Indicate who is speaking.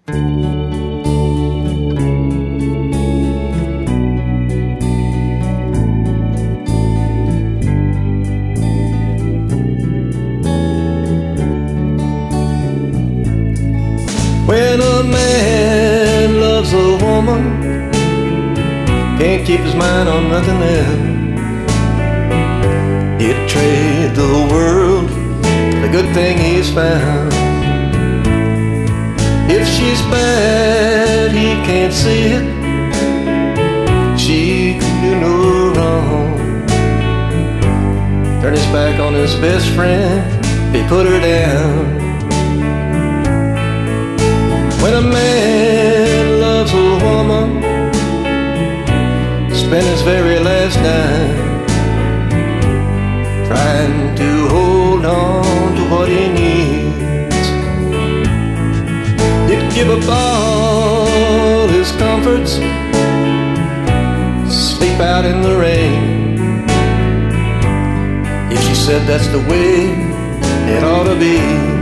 Speaker 1: When a man loves a woman, can't keep his mind on nothing else. He'd trade the world for the good thing he's found. If she's bad, he can't see it. She can do no wrong. Turn his back on his best friend, he put her down. When a man loves a woman, spend his very last dime trying to hold on to what he needs. He'd give up all his comforts, sleep out in the rain, if she said that's the way it ought to be.